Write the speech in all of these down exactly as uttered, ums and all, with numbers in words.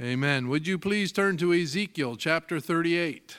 Amen. Would you please turn to Ezekiel chapter thirty-eight?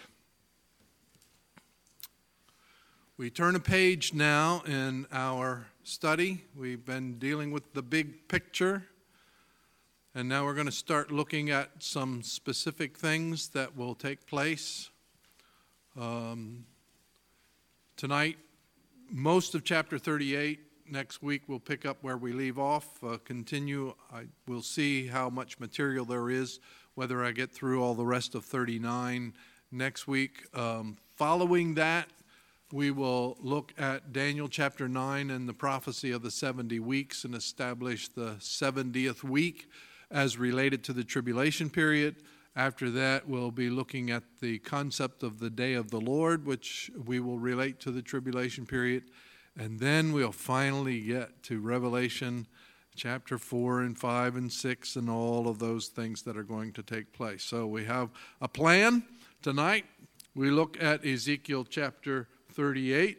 We turn a page now in our study. We've been dealing with the big picture, and now we're going to start looking at some specific things that will take place. Um, tonight, most of chapter thirty-eight. Next week we'll pick up where we leave off, uh, continue. I will see how much material there is, whether I get through all the rest of thirty-nine next week. Um, following that, we will look at Daniel chapter nine and the prophecy of the seventy weeks and establish the seventieth week as related to the tribulation period. After that, we'll be looking at the concept of the day of the Lord, which we will relate to the tribulation period. And then we'll finally get to Revelation chapter four and five and six and all of those things that are going to take place. So we have a plan tonight. We look at Ezekiel chapter thirty-eight.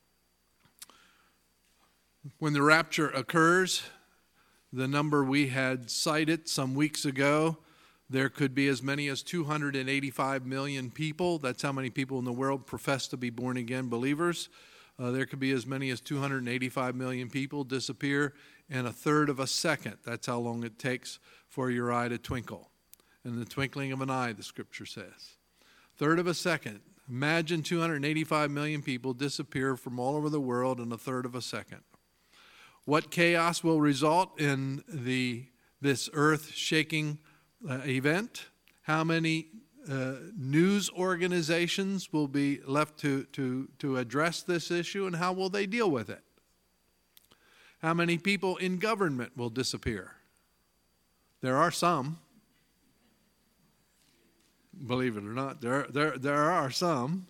When the rapture occurs, the number we had cited some weeks ago, there could be as many as two hundred eighty-five million people. That's how many people in the world profess to be born-again believers. Uh, there could be as many as two hundred eighty-five million people disappear in a third of a second. That's how long it takes for your eye to twinkle. In the twinkling of an eye, the scripture says. Third of a second. Imagine two hundred eighty-five million people disappear from all over the world in a third of a second. What chaos will result in the this earth-shaking uh, event? How many Uh, news organizations will be left to, to, to address this issue, and how will they deal with it? How many people in government will disappear? There are some. Believe it or not, there, there, there are some.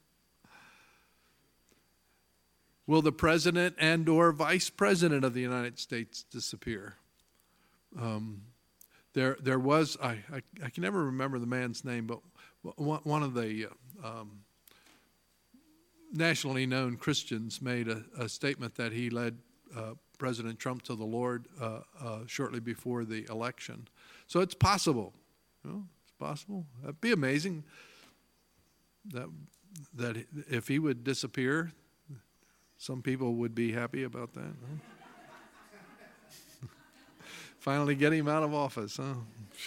Will the president and or vice president of the United States disappear? Um, There, there was, I, I, I can never remember the man's name, but one, one of the uh, um, nationally known Christians made a, a statement that he led uh, President Trump to the Lord uh, uh, shortly before the election. So it's possible. You know, it's possible. That'd be amazing that that if he would disappear, some people would be happy about that. Huh? Finally get him out of office, huh?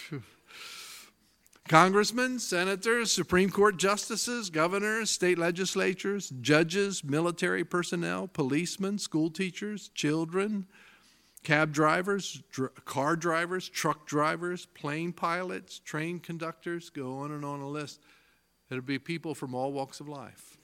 Congressmen, senators, Supreme Court justices, governors, state legislatures, judges, military personnel, policemen, school teachers, children, cab drivers, dr- car drivers, truck drivers, plane pilots, train conductors, go on and on a list. It'll be people from all walks of life.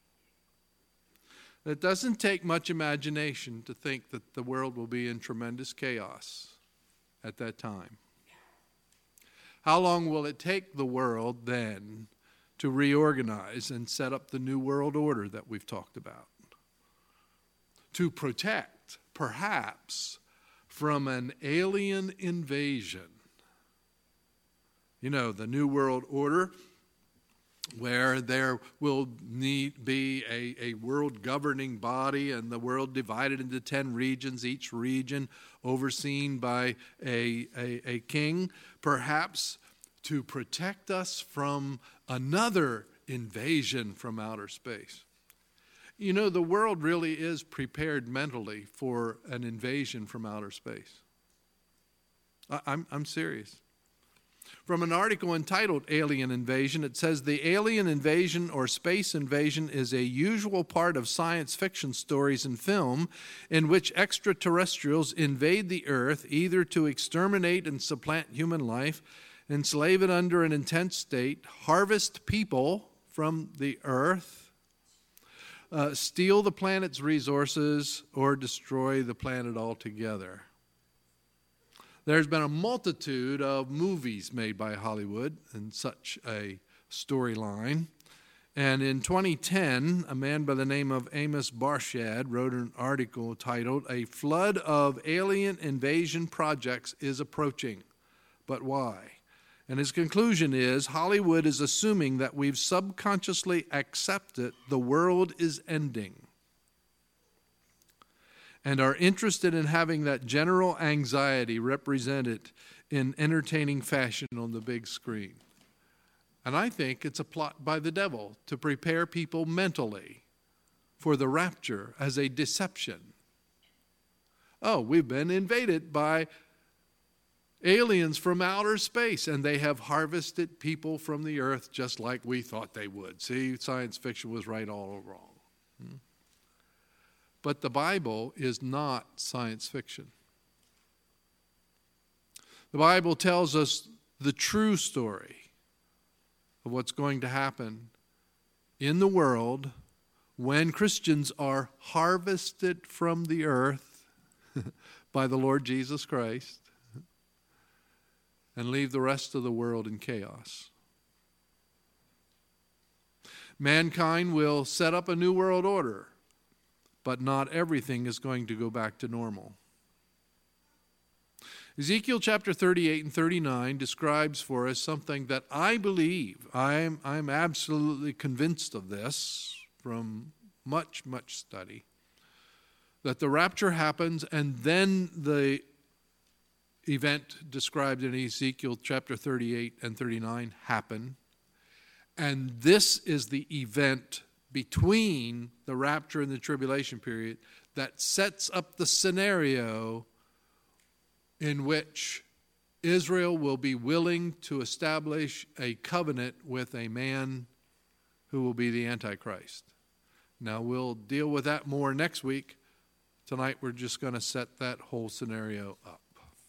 It doesn't take much imagination to think that the world will be in tremendous chaos at that time. How long will it take the world then to reorganize and set up the new world order that we've talked about? To protect, perhaps, from an alien invasion. You know, the new world order, where there will need be a, a world governing body and the world divided into ten regions, each region overseen by a, a, a king, perhaps to protect us from another invasion from outer space. You know, the world really is prepared mentally for an invasion from outer space. I, I'm, I'm serious. From an article entitled Alien Invasion, it says the alien invasion or space invasion is a usual part of science fiction stories and film in which extraterrestrials invade the earth either to exterminate and supplant human life, enslave it under an intense state, harvest people from the earth, uh, steal the planet's resources, or destroy the planet altogether. There's been a multitude of movies made by Hollywood in such a storyline. And in twenty ten, a man by the name of Amos Barshad wrote an article titled, "A Flood of Alien Invasion Projects is Approaching. But Why?" And his conclusion is, Hollywood is assuming that we've subconsciously accepted the world is ending, and are interested in having that general anxiety represented in entertaining fashion on the big screen. And I think it's a plot by the devil to prepare people mentally for the rapture as a deception. Oh, we've been invaded by aliens from outer space, and they have harvested people from the earth just like we thought they would. See, science fiction was right all wrong. Hmm? But the Bible is not science fiction. The Bible tells us the true story of what's going to happen in the world when Christians are harvested from the earth by the Lord Jesus Christ and leave the rest of the world in chaos. Mankind will set up a new world order, but not everything is going to go back to normal. Ezekiel chapter thirty-eight and thirty-nine describes for us something that I believe, I'm, I'm absolutely convinced of this from much, much study, that the rapture happens and then the event described in Ezekiel chapter thirty-eight and thirty-nine happen. And this is the event between the rapture and the tribulation period that sets up the scenario in which Israel will be willing to establish a covenant with a man who will be the Antichrist. Now, we'll deal with that more next week. Tonight, we're just going to set that whole scenario up.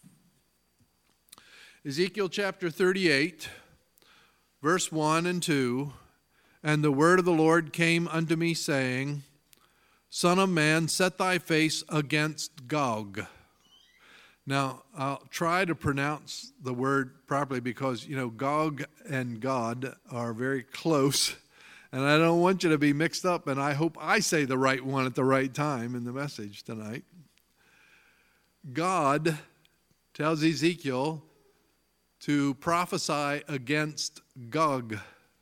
Ezekiel chapter thirty-eight, verse one and two, "And the word of the Lord came unto me, saying, Son of man, set thy face against Gog." Now, I'll try to pronounce the word properly because, you know, Gog and God are very close, and I don't want you to be mixed up, and I hope I say the right one at the right time in the message tonight. God tells Ezekiel to prophesy against Gog.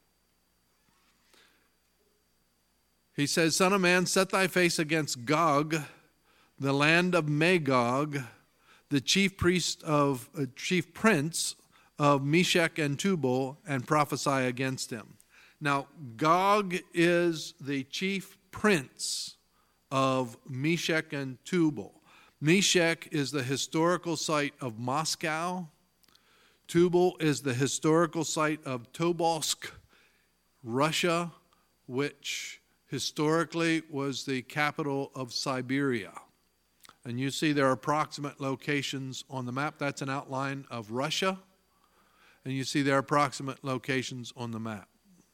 He says, "Son of man, set thy face against Gog, the land of Magog, the chief priest of uh, chief prince of Meshech and Tubal, and prophesy against him." Now, Gog is the chief prince of Meshech and Tubal. Meshech is the historical site of Moscow. Tubal is the historical site of Tobolsk, Russia, which historically was the capital of Siberia. And you see there are approximate locations on the map. That's an outline of Russia. And you see there are approximate locations on the map.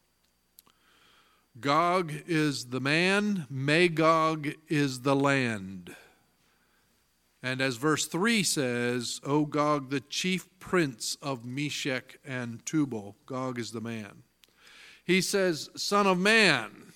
Gog is the man, Magog is the land. And as verse three says, "O Gog, the chief prince of Meshech and Tubal," Gog is the man. He says, "Son of man."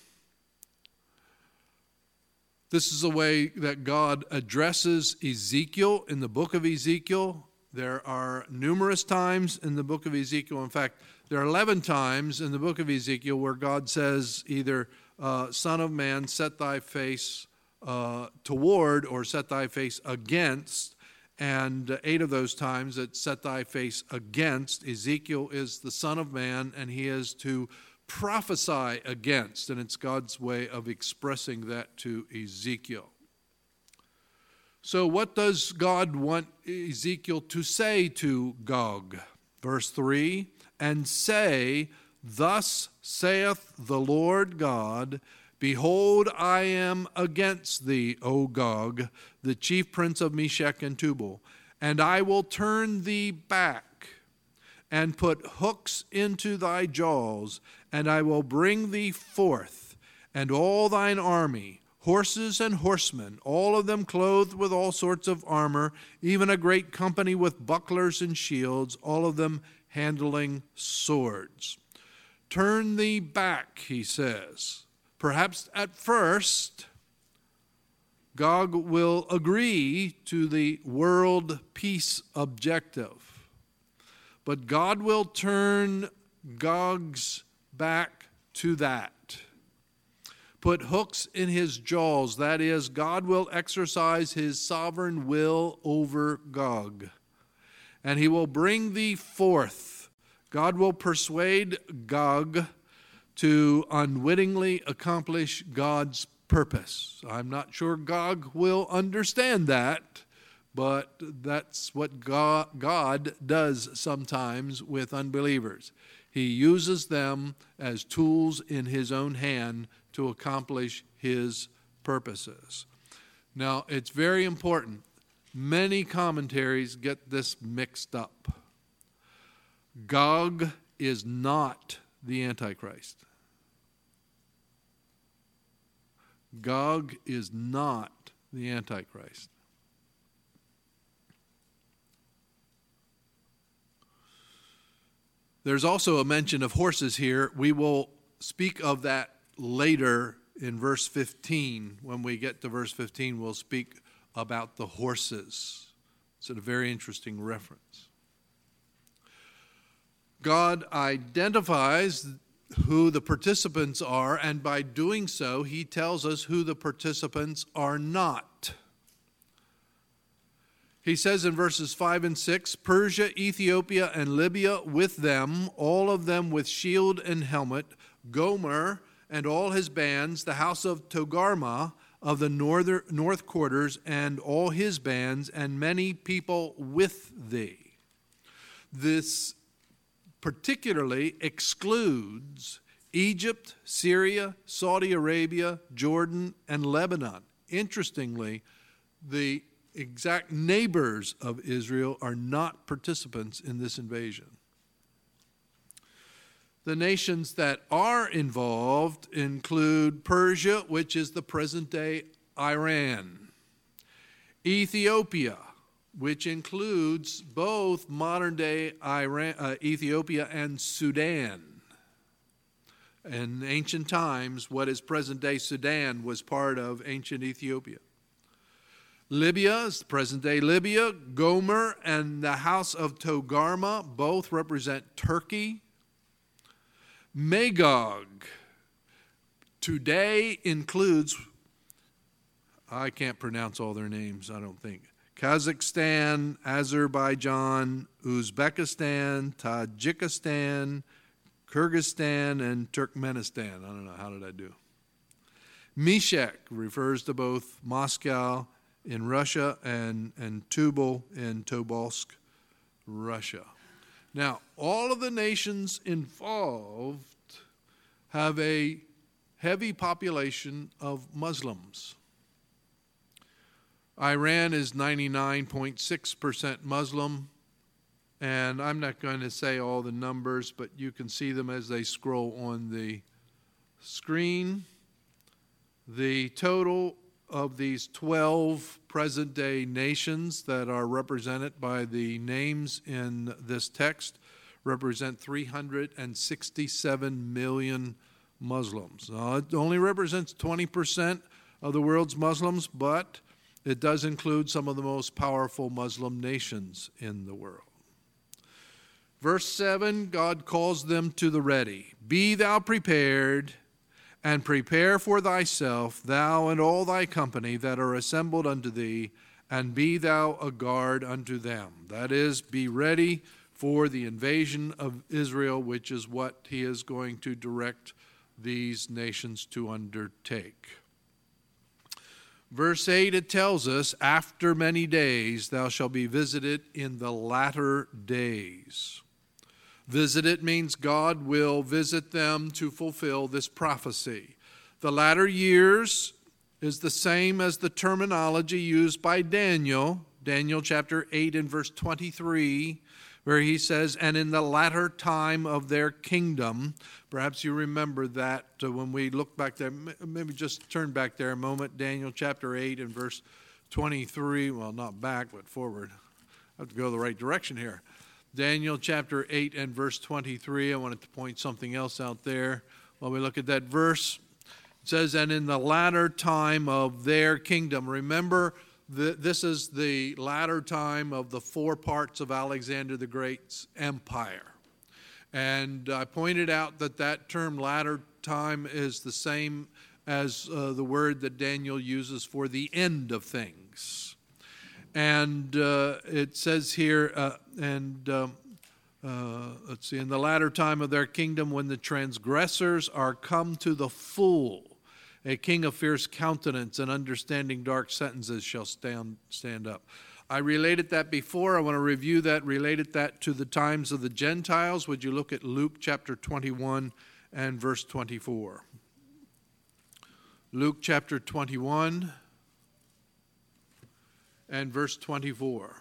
This is the way that God addresses Ezekiel in the book of Ezekiel. There are numerous times in the book of Ezekiel. In fact, there are eleven times in the book of Ezekiel where God says either, uh, "Son of man, set thy face uh, toward," or "set thy face against." And uh, eight of those times it's "set thy face against." Ezekiel is the Son of Man, and he is to prophesy against. And it's God's way of expressing that to Ezekiel. So what does God want Ezekiel to say to Gog? Verse three, "And say, Thus saith the Lord God, Behold, I am against thee, O Gog, the chief prince of Meshech and Tubal, and I will turn thee back, and put hooks into thy jaws, and I will bring thee forth, and all thine army, horses and horsemen, all of them clothed with all sorts of armor, even a great company with bucklers and shields, all of them handling swords. Turn thee back," he says. Perhaps at first, Gog will agree to the world peace objective. But God will turn Gog's back to that. Put hooks in his jaws. That is, God will exercise his sovereign will over Gog. and he will bring thee forth. God will persuade Gog to unwittingly accomplish God's purpose. I'm not sure Gog will understand that, but that's what God, God does sometimes with unbelievers. He uses them as tools in his own hand to accomplish his purposes. Now, it's very important. Many commentaries get this mixed up. Gog is not the Antichrist. Gog is not the Antichrist. There's also a mention of horses here. We will speak of that later in verse fifteen. When we get to verse fifteen, we'll speak about the horses. It's a very interesting reference. God identifies who the participants are, and by doing so, he tells us who the participants are not. He says in verses five and six, Persia, Ethiopia, and Libya with them, all of them with shield and helmet, Gomer and all his bands, the house of Togarmah of the northern, north quarters, and all his bands, and many people with thee. This particularly excludes Egypt, Syria, Saudi Arabia, Jordan, and Lebanon. Interestingly, the exact neighbors of Israel are not participants in this invasion. The nations that are involved include Persia, which is the present-day Iran, Ethiopia, which includes both modern-day Iran, uh, Ethiopia and Sudan. In ancient times, what is present-day Sudan was part of ancient Ethiopia. Libya is present-day Libya. Gomer and the house of Togarmah both represent Turkey. Magog today includes, I can't pronounce all their names, I don't think, Kazakhstan, Azerbaijan, Uzbekistan, Tajikistan, Kyrgyzstan, and Turkmenistan. I don't know, how did I do? Meshech refers to both Moscow in Russia and, and Tubal in Tobolsk, Russia. Now, all of the nations involved have a heavy population of Muslims. Iran is ninety-nine point six percent Muslim, and I'm not going to say all the numbers, but you can see them as they scroll on the screen. The total of these twelve present-day nations that are represented by the names in this text represent three hundred sixty-seven million Muslims. Now, it only represents twenty percent of the world's Muslims, but it does include some of the most powerful Muslim nations in the world. Verse seven, God calls them to the ready. Be thou prepared, and prepare for thyself, thou and all thy company that are assembled unto thee, and be thou a guard unto them. That is, be ready for the invasion of Israel, which is what he is going to direct these nations to undertake. Verse eight, it tells us, after many days thou shalt be visited in the latter days. Visited means God will visit them to fulfill this prophecy. The latter years is the same as the terminology used by Daniel, Daniel chapter eight and verse twenty-three, where he says, and in the latter time of their kingdom. Perhaps you remember that uh, when we look back there. Maybe just turn back there a moment. Daniel chapter eight and verse twenty-three. Well, not back, but forward. I have to go the right direction here. Daniel chapter eight and verse twenty-three. I wanted to point something else out there while we look at that verse. It says, and in the latter time of their kingdom. Remember, the, this is the latter time of the four parts of Alexander the Great's empire. And I pointed out that that term latter time is the same as uh, the word that Daniel uses for the end of things. And uh, it says here, uh, and um, uh, let's see, in the latter time of their kingdom, when the transgressors are come to the full, a king of fierce countenance and understanding dark sentences shall stand stand up. I related that before. I want to review that, related that to the times of the Gentiles. Would you look at Luke chapter twenty-one and verse twenty-four? Luke chapter twenty-one and verse twenty-four.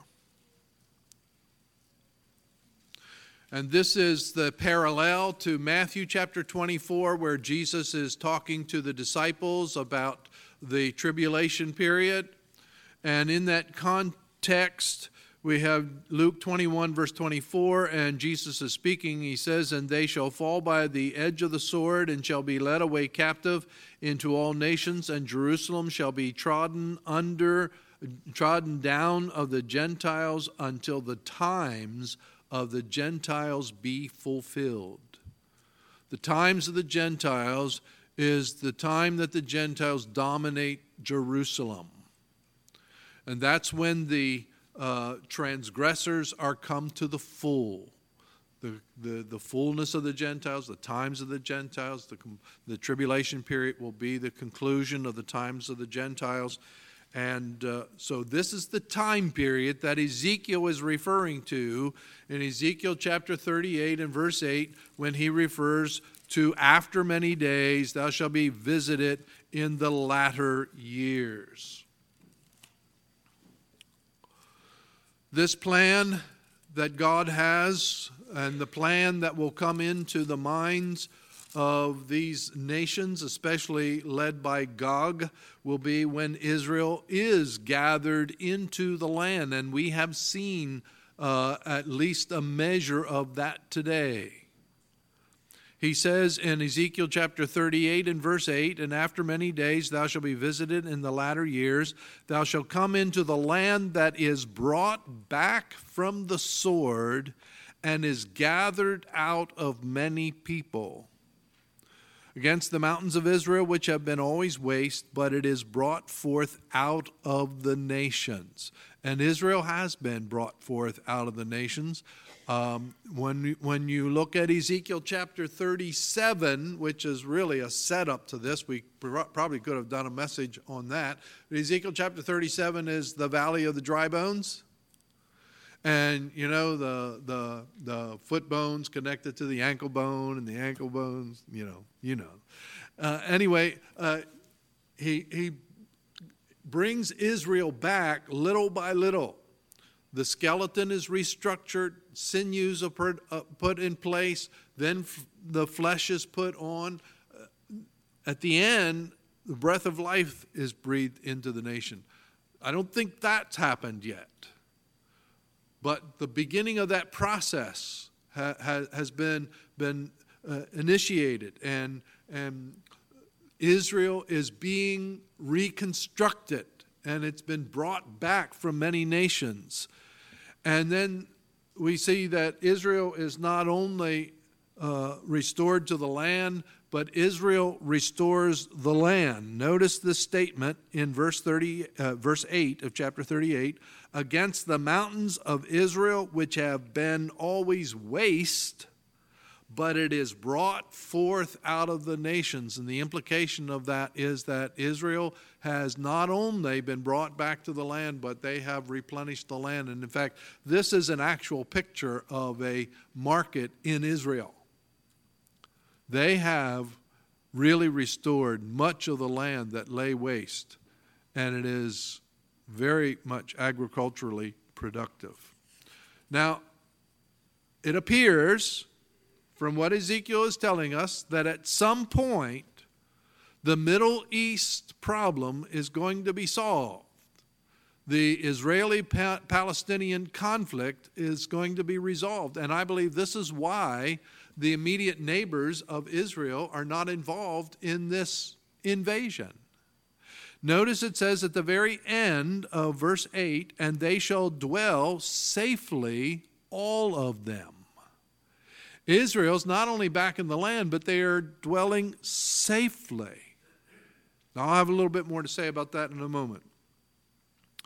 And this is the parallel to Matthew chapter twenty-four, where Jesus is talking to the disciples about the tribulation period. And in that context, we have Luke twenty-one, verse twenty-four, and Jesus is speaking. He says, "And they shall fall by the edge of the sword, and shall be led away captive into all nations, and Jerusalem shall be trodden under, trodden down of the Gentiles until the times of the Gentiles be fulfilled." The times of the Gentiles is the time that the Gentiles dominate Jerusalem. And that's when the uh, transgressors are come to the full. The, the, the fullness of the Gentiles, the times of the Gentiles, the, the tribulation period will be the conclusion of the times of the Gentiles. And uh, so this is the time period that Ezekiel is referring to in Ezekiel chapter thirty-eight and verse eight, when he refers to after many days thou shalt be visited in the latter years. This plan that God has, and the plan that will come into the minds of these nations, especially led by Gog, will be when Israel is gathered into the land. And we have seen uh, at least a measure of that today. He says in Ezekiel chapter thirty-eight and verse eight, "And after many days thou shalt be visited in the latter years. Thou shalt come into the land that is brought back from the sword and is gathered out of many people. Against the mountains of Israel, which have been always waste, but it is brought forth out of the nations." And Israel has been brought forth out of the nations. Um, when, when you look at Ezekiel chapter thirty-seven, which is really a setup to this, we probably could have done a message on that. But Ezekiel chapter thirty-seven is the valley of the dry bones. And, you know, the, the, the foot bones connected to the ankle bone, and the ankle bones, you know, you know. Uh, anyway, uh, he, he brings Israel back little by little. The skeleton is restructured, sinews are put, uh, put in place, then f- the flesh is put on. Uh, at the end, the breath of life is breathed into the nation. I don't think that's happened yet. But the beginning of that process ha- ha- has been, been uh, initiated, and, and Israel is being reconstructed, and it's been brought back from many nations. And then we see that Israel is not only uh, restored to the land, but Israel restores the land. Notice this statement in verse thirty, uh, verse eight of chapter thirty-eight. "Against the mountains of Israel, which have been always waste, but it is brought forth out of the nations." And the implication of that is that Israel has not only been brought back to the land, but they have replenished the land. And in fact, this is an actual picture of a market in Israel. They have really restored much of the land that lay waste, and it is very much agriculturally productive. Now, it appears from what Ezekiel is telling us that at some point the Middle East problem is going to be solved. The Israeli-Palestinian conflict is going to be resolved, and I believe this is why the immediate neighbors of Israel are not involved in this invasion. Notice it says at the very end of verse eight, "And they shall dwell safely, all of them." Israel's not only back in the land, but they are dwelling safely. Now, I'll have a little bit more to say about that in a moment.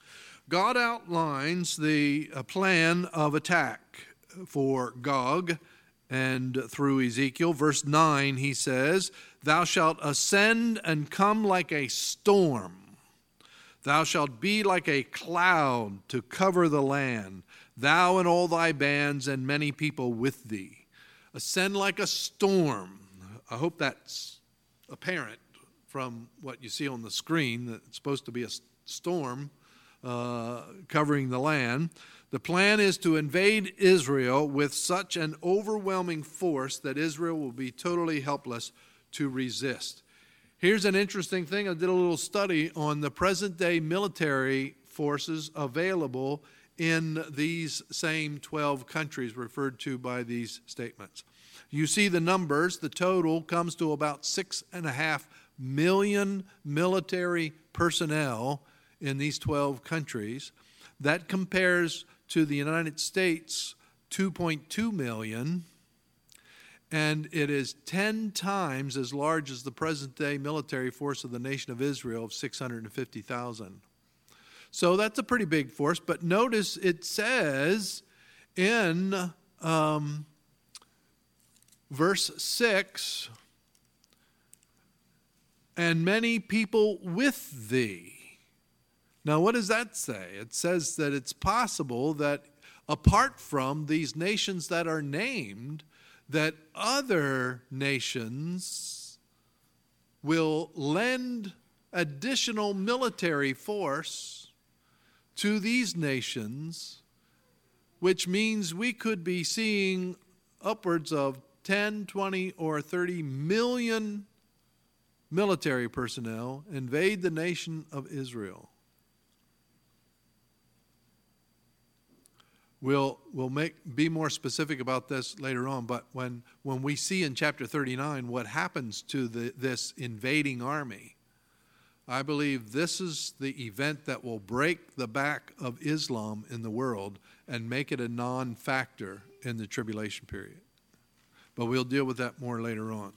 God outlines the uh, plan of attack for Gog, and through Ezekiel. Verse nine, he says, "Thou shalt ascend and come like a storm. Thou shalt be like a cloud to cover the land, thou and all thy bands and many people with thee." Ascend like a storm. I hope that's apparent from what you see on the screen, that it's supposed to be a storm uh, covering the land. The plan is to invade Israel with such an overwhelming force that Israel will be totally helpless to resist. Here's an interesting thing. I did a little study on the present-day military forces available in these same twelve countries referred to by these statements. You see the numbers. The total comes to about six and a half million military personnel in these twelve countries. That compares to the United States, two point two million, and it is ten times as large as the present-day military force of the nation of Israel of six hundred fifty thousand. So that's a pretty big force, but notice it says in um, verse six, "And many people with thee." Now, what does that say? It says that it's possible that apart from these nations that are named, that other nations will lend additional military force to these nations, which means we could be seeing upwards of ten, twenty, or thirty million military personnel invade the nation of Israel. We'll, we'll make, be more specific about this later on, but when, when we see in chapter thirty-nine what happens to the, this invading army, I believe this is the event that will break the back of Islam in the world and make it a non-factor in the tribulation period. But we'll deal with that more later on.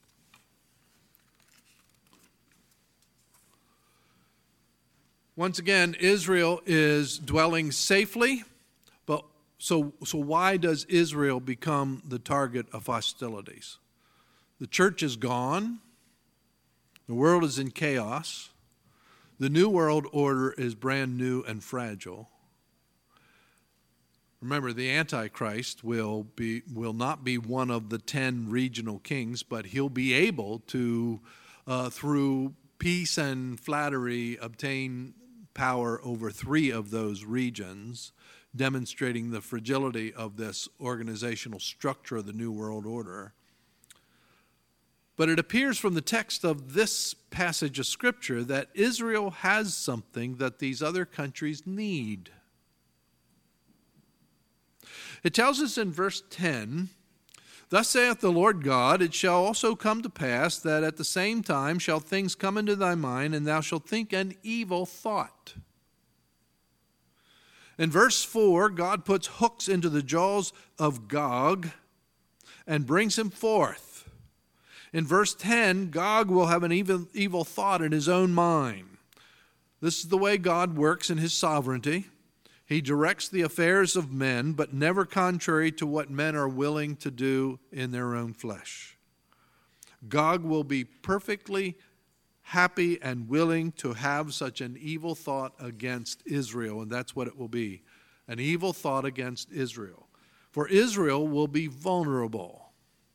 Once again, Israel is dwelling safely. But so, so why does Israel become the target of hostilities? The church is gone. The world is in chaos. The new world order is brand new and fragile. Remember, the Antichrist will be will not be one of the ten regional kings, but he'll be able to, uh, through peace and flattery, obtain power over three of those regions, demonstrating the fragility of this organizational structure of the New World Order. But it appears from the text of this passage of Scripture that Israel has something that these other countries need. It tells us in verse ten, "Thus saith the Lord God, it shall also come to pass that at the same time shall things come into thy mind, and thou shalt think an evil thought." In verse four, God puts hooks into the jaws of Gog and brings him forth. In verse ten, Gog will have an evil, evil thought in his own mind. This is the way God works in his sovereignty. He directs the affairs of men, but never contrary to what men are willing to do in their own flesh. Gog will be perfectly happy and willing to have such an evil thought against Israel, and that's what it will be, an evil thought against Israel. For Israel will be vulnerable.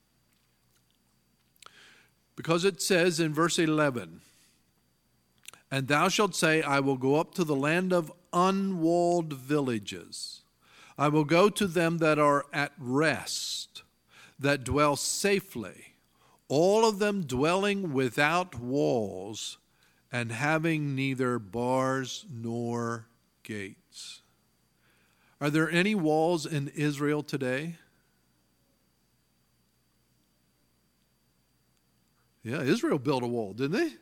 Because it says in verse eleven, "And thou shalt say, I will go up to the land of unwalled villages. I will go to them that are at rest, that dwell safely, all of them dwelling without walls and having neither bars nor gates." Are there any walls in Israel today? Yeah, Israel built a wall, didn't they?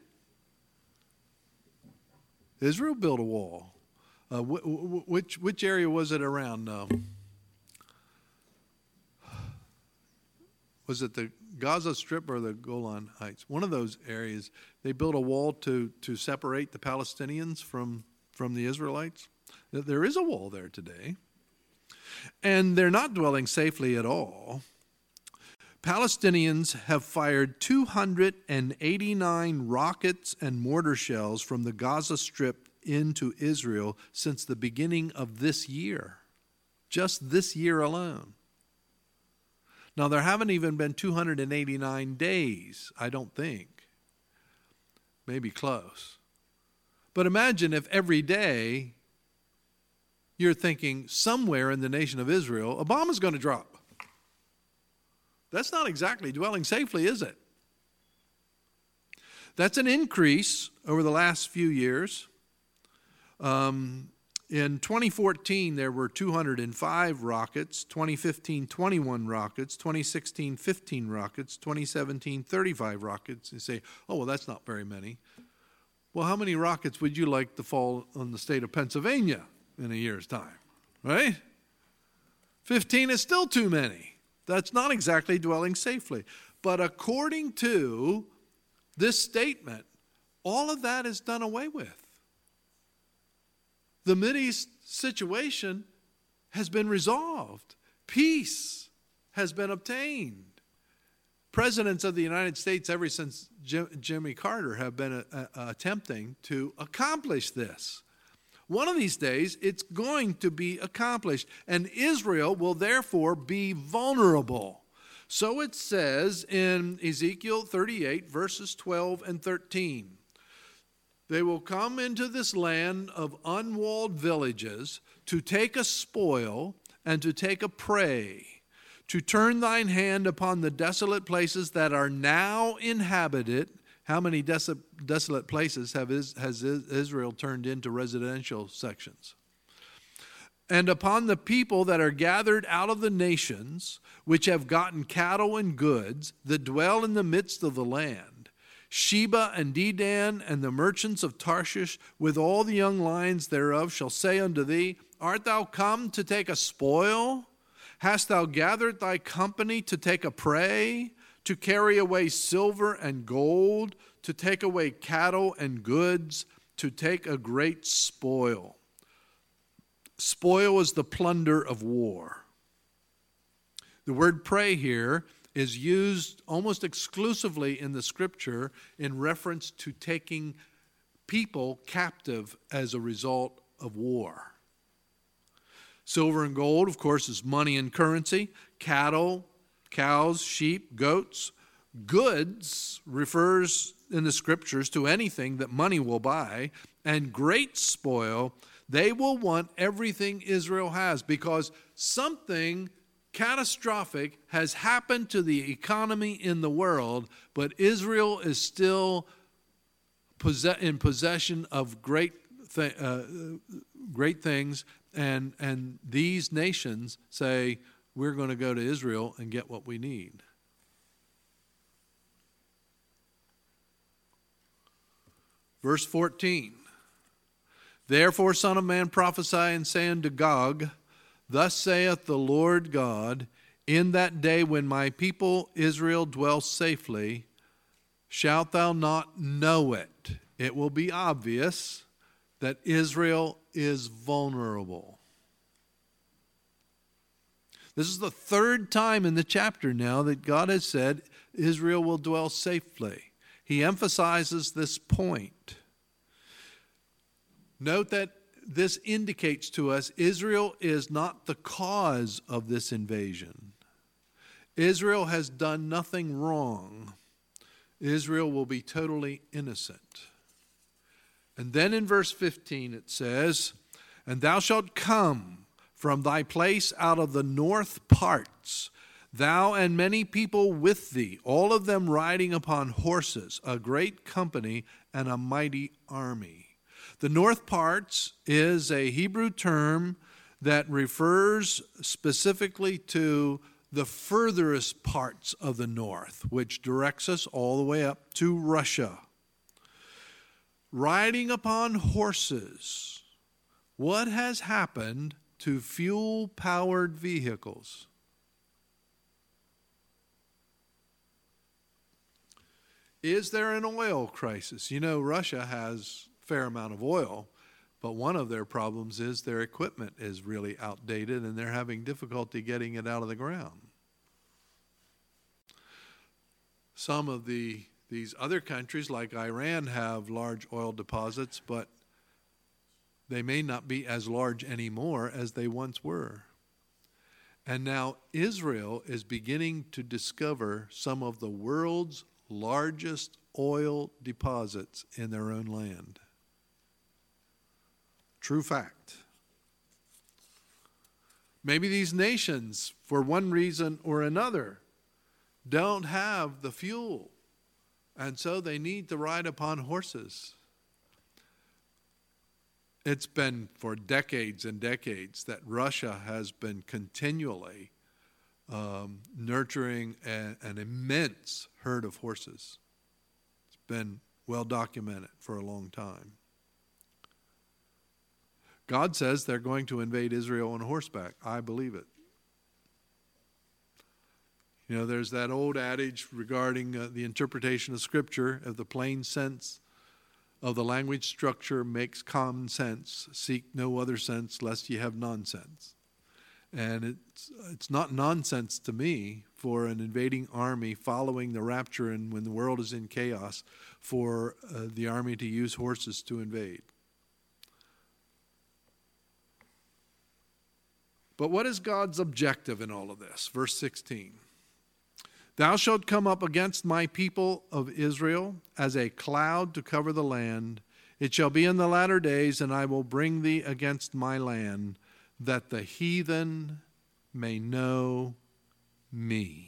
Israel built a wall. Uh, wh- wh- which which area was it around? Um, was it the Gaza Strip or the Golan Heights? One of those areas. They built a wall to, to separate the Palestinians from, from the Israelites. There is a wall there today. And they're not dwelling safely at all. Palestinians have fired two hundred eighty-nine rockets and mortar shells from the Gaza Strip into Israel since the beginning of this year. Just this year alone. Now, there haven't even been two hundred eighty-nine days, I don't think. Maybe close. But imagine if every day you're thinking somewhere in the nation of Israel, a bomb is going to drop. That's not exactly dwelling safely, is it? That's an increase over the last few years. Um, in twenty fourteen, there were two hundred five rockets, twenty fifteen, twenty-one rockets, twenty sixteen, fifteen rockets, twenty seventeen, thirty-five rockets. You say, oh, well, that's not very many. Well, how many rockets would you like to fall on the state of Pennsylvania in a year's time, right? fifteen is still too many. That's not exactly dwelling safely. But according to this statement, all of that is done away with. The Mideast situation has been resolved. Peace has been obtained. Presidents of the United States, ever since Jim, Jimmy Carter, have been uh, uh, attempting to accomplish this. One of these days, it's going to be accomplished, and Israel will therefore be vulnerable. So it says in Ezekiel thirty-eight, verses twelve and thirteen. They will come into this land of unwalled villages to take a spoil and to take a prey, to turn thine hand upon the desolate places that are now inhabited. How many des- desolate places have is, has Israel turned into residential sections? And upon the people that are gathered out of the nations, which have gotten cattle and goods, that dwell in the midst of the land. Sheba and Dedan and the merchants of Tarshish, with all the young lions thereof, shall say unto thee, art thou come to take a spoil? Hast thou gathered thy company to take a prey? To carry away silver and gold, to take away cattle and goods, to take a great spoil. Spoil is the plunder of war. The word prey here is used almost exclusively in the scripture in reference to taking people captive as a result of war. Silver and gold, of course, is money and currency. Cattle, cows, sheep, goats. Goods refers in the scriptures to anything that money will buy. And great spoil, they will want everything Israel has, because something catastrophic has happened to the economy in the world, but Israel is still in possession of great th- uh, great things, and, and these nations say, we're going to go to Israel and get what we need. Verse fourteen. Therefore, Son of Man, prophesy and say unto Gog, thus saith the Lord God, in that day when my people Israel dwell safely, shalt thou not know it. It will be obvious that Israel is vulnerable. This is the third time in the chapter now that God has said Israel will dwell safely. He emphasizes this point. Note that this indicates to us Israel is not the cause of this invasion. Israel has done nothing wrong. Israel will be totally innocent. And then in verse fifteen it says, and thou shalt come from thy place out of the north parts, thou and many people with thee, all of them riding upon horses, a great company and a mighty army. The north parts is a Hebrew term that refers specifically to the furthest parts of the north, which directs us all the way up to Russia. Riding upon horses. What has happened to fuel-powered vehicles? Is there an oil crisis? You know, Russia has a fair amount of oil, But one of their problems is their equipment is really outdated and they're having difficulty getting it out of the ground. Some of the these other countries like Iran have large oil deposits, but they may not be as large anymore as they once were. And now Israel is beginning to discover some of the world's largest oil deposits in their own land. True fact. Maybe these nations, for one reason or another, don't have the fuel, and so they need to ride upon horses. It's been for decades and decades that Russia has been continually um, nurturing a, an immense herd of horses. It's been well documented for a long time. God says they're going to invade Israel on horseback. I believe it. You know, there's that old adage regarding uh, the interpretation of Scripture of the plain sense of the language structure makes common sense. Seek no other sense lest ye have nonsense. And it's, it's not nonsense to me for an invading army following the rapture and when the world is in chaos for uh, the army to use horses to invade. But what is God's objective in all of this? Verse sixteen. Thou shalt come up against my people of Israel as a cloud to cover the land. It shall be in the latter days, and I will bring thee against my land, that the heathen may know me.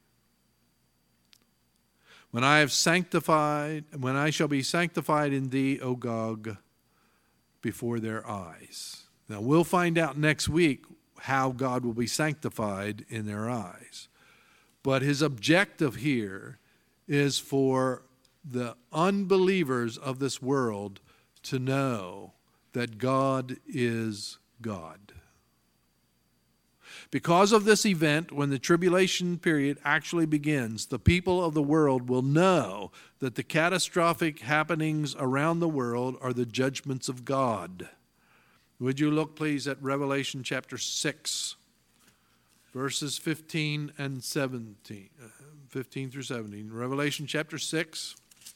When I have sanctified, when I shall be sanctified in thee, O Gog, before their eyes. Now we'll find out next week how God will be sanctified in their eyes. But his objective here is for the unbelievers of this world to know that God is God. Because of this event, when the tribulation period actually begins, the people of the world will know that the catastrophic happenings around the world are the judgments of God. Would you look, please, at Revelation chapter six, verses fifteen and seventeen, fifteen through seventeen. Revelation chapter six,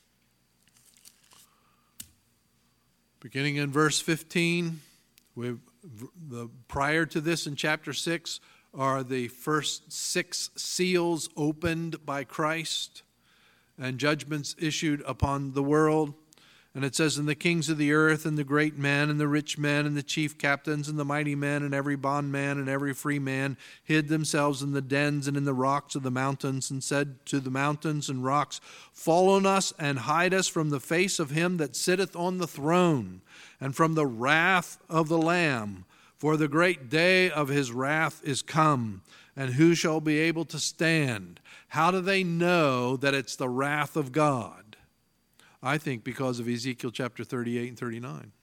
beginning in verse fifteen. We've, the, prior to this in chapter six are the first six seals opened by Christ and judgments issued upon the world. And it says, and the kings of the earth, and the great men, and the rich men, and the chief captains, and the mighty men, and every bondman, and every free man, hid themselves in the dens and in the rocks of the mountains, and said to the mountains and rocks, fall on us, and hide us from the face of him that sitteth on the throne, and from the wrath of the Lamb. For the great day of his wrath is come, and who shall be able to stand? How do they know that it's the wrath of God? I think because of Ezekiel chapter thirty-eight and thirty-nine.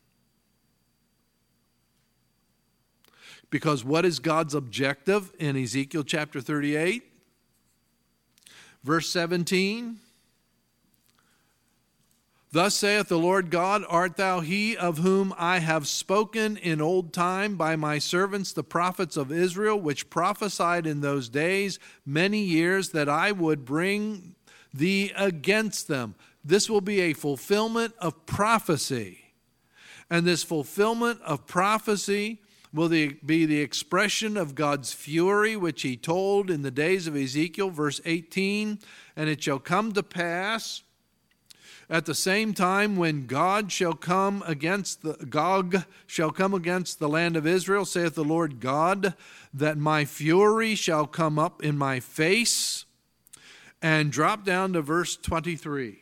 Because what is God's objective in Ezekiel chapter thirty-eight? Verse seventeen. Thus saith the Lord God, art thou he of whom I have spoken in old time by my servants the prophets of Israel, which prophesied in those days many years that I would bring thee against them? This will be a fulfillment of prophecy. And this fulfillment of prophecy will be the expression of God's fury, which he told in the days of Ezekiel, verse eighteen. And it shall come to pass at the same time when God shall come against the Gog shall come against the land of Israel, saith the Lord God, that my fury shall come up in my face. And drop down to verse twenty-three.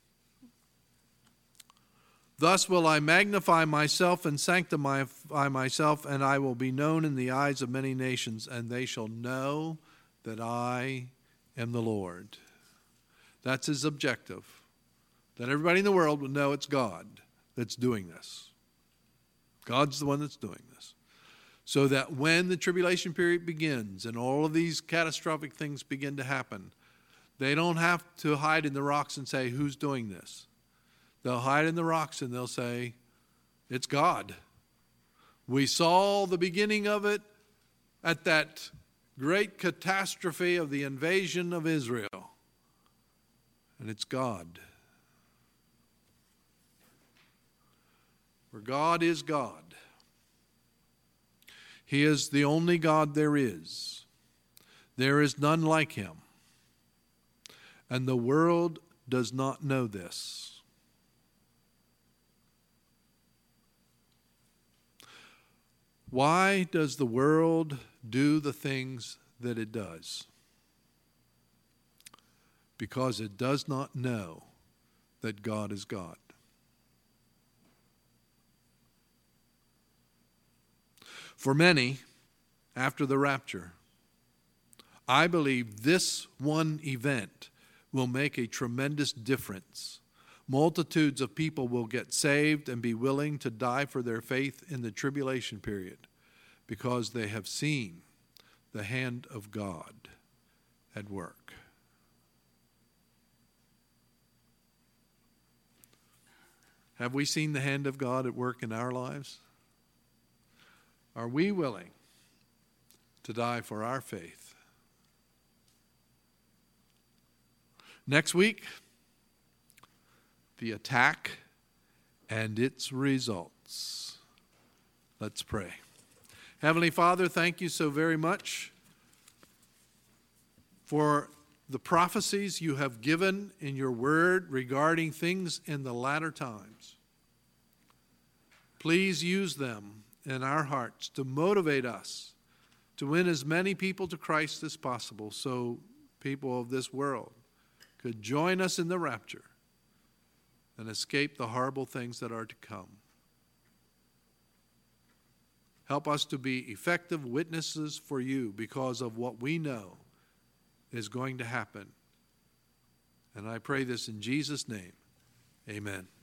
Thus will I magnify myself and sanctify myself, and I will be known in the eyes of many nations, and they shall know that I am the Lord. That's his objective. That everybody in the world will know it's God that's doing this. God's the one that's doing this. So that when the tribulation period begins and all of these catastrophic things begin to happen, they don't have to hide in the rocks and say, who's doing this? They'll hide in the rocks and they'll say, It's God. We saw the beginning of it at that great catastrophe of the invasion of Israel. And it's God. For God is God. He is the only God there is. There is none like him. And the world does not know this. Why does the world do the things that it does? Because it does not know that God is God. For many, after the rapture, I believe this one event will make a tremendous difference. Multitudes of people will get saved and be willing to die for their faith in the tribulation period because they have seen the hand of God at work. Have we seen the hand of God at work in our lives? Are we willing to die for our faith? Next week, the attack and its results. Let's pray. Heavenly Father, thank you so very much for the prophecies you have given in your word regarding things in the latter times. Please use them in our hearts to motivate us to win as many people to Christ as possible so people of this world could join us in the rapture and escape the horrible things that are to come. Help us to be effective witnesses for you because of what we know is going to happen. And I pray this in Jesus' name. Amen.